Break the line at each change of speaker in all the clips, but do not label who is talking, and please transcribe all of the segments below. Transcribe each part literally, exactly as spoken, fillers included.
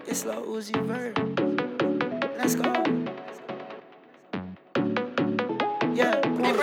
It's Lil Uzi Vert. Let's go. Yeah.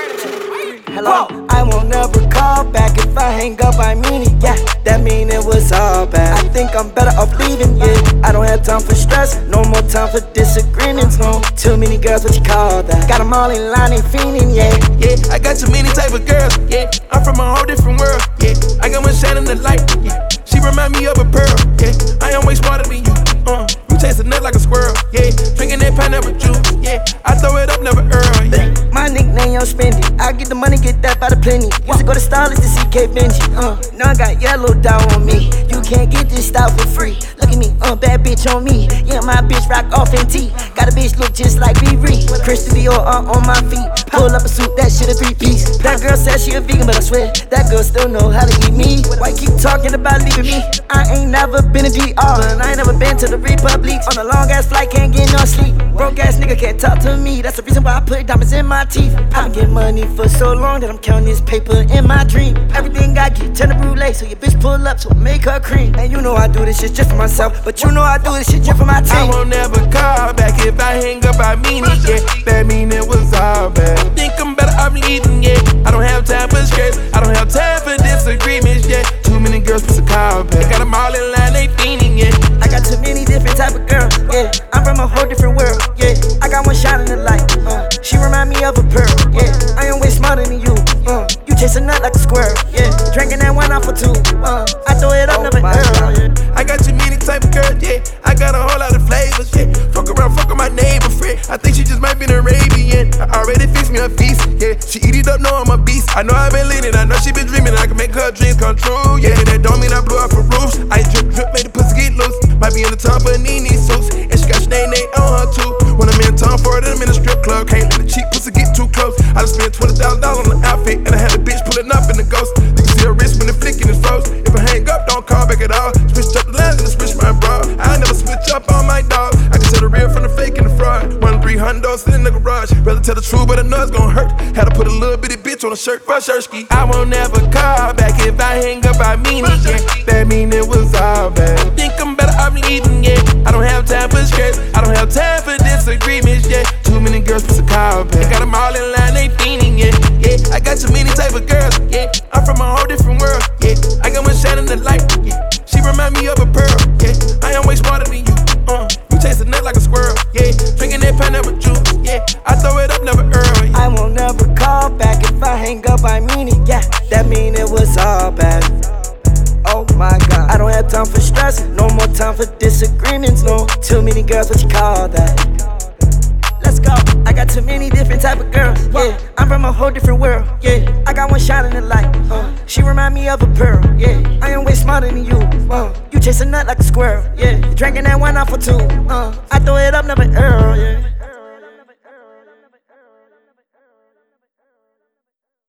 Hello. I won't never call back. If I hang up, I mean it. Yeah, that mean it was all bad. I think I'm better off leaving. Yeah, I don't have time for stress. No more time for disagreements. No, too many girls. What you call that? Got them all in line and fiending. Yeah,
yeah. I got too many type of girls. Yeah, I'm from a whole different world. Yeah, I got one shining the light. Yeah, she remind me of a pearl. Yeah, I am way smarter than you. Uh, you taste a nut like a squirrel. Yeah, drinking that pineapple juice. Yeah, I throw it up, never earl. Yeah.
My nickname, Young Spendy. I get the money, get that by the plenty. Used to go to Starless to see K Benji. Uh, now I got yellow down on me. You can't get this style for free. Look at me, uh, bad bitch on me. Yeah, my bitch rock off N T. Got a bitch look just like Riri. Christian Dior uh, on my feet. Pull up a suit, that shit a three piece. That girl said she a vegan, but I swear that girl still know how to eat me. Why keep talking about leaving me? I ain't never been in D R, and I ain't never been to the Republic. On a long ass flight, can't get no sleep. Broke ass nigga can't talk to me. That's the reason why I put diamonds in my teeth. I've been getting money for so long that I'm counting this paper in my dream. Everything I get, turn the brulee, so your bitch pull up, so make her cream. And you know I do this shit just for myself, but you know I do this shit just for my team.
I won't never call back. If I hang up, I mean it, yeah. That mean it was all bad. Think I'm better off leaving, yeah. I don't have time for stress, I don't have time for disagreements, yeah. Too many girls for a call back. Got them all in line, they fiending, yeah.
I got too many different type of girls, yeah. I'm from a whole different world, yeah. I got one shot in the light, uh. She remind me of a pearl, yeah. I am way smarter than you, uh. You chase a nut like a squirrel, yeah. Drinking that wine off for two, uh. I throw it up, oh never earl, yeah.
I got too many type of girls, yeah. I got a whole lot of flavors, yeah. Fuck around, fuck with my neighbor friend. I think she just might be an Arabian. I already fixed me a feast, yeah. She eat it up, know I'm a beast. I know I've been leaning, I know she been dreaming. I can make her dreams come true, yeah. That don't mean I blew up for roofs. I drip, drip, make the pussy get loose. Might be in the top of Nene suits, and she got Sinead on her too. When I'm in town for it, I'm in a strip club. Can't let the cheap pussy get too close. I just spent twenty thousand dollars on the outfit, and I had a bitch pulling up in the ghost. You can see her wrist when the flicking is froze. If I hang up, don't call back at all. Switch up the lines and switch my bra. I never switch up on my dog. I can tell the real from the fake and the fraud. One three hundred sitting in the garage. Rather tell the truth, but I know it's gon' hurt. Had to put a little bitty bitch on a shirt for a shirt ski. I won't never call back. If I hang up, I mean it, yeah. That mean it was all bad. Think I'm better off leaving, yeah. I don't have time for stress, I don't have time for disagreements, yeah. Too many girls for a call back. Got them all in line, they fiending, yeah. Yeah, I got too many type of girls, yeah. I'm from a whole different world, yeah. I got one shining the light, yeah. She remind me of a pearl, yeah. I am way smarter than you, uh. You taste a nut like a squirrel, yeah. Drinking that pineapple juice, yeah. I throw it up, never earl, yeah.
I won't never call back. If I hang up, I mean it, yeah. That mean it was all bad. Oh my God, I don't have time for stress. No more time for disagreements, no. Too many girls, what you call that? Let's go. I got too many different type of girls, yeah. I'm from a whole different world, yeah. I got one shot in the light, uh. She remind me of a pearl, yeah. I am way smarter than you, uh. You chase a nut like a squirrel, yeah. Drinking that wine off for two, uh. I throw it up, never earl, yeah.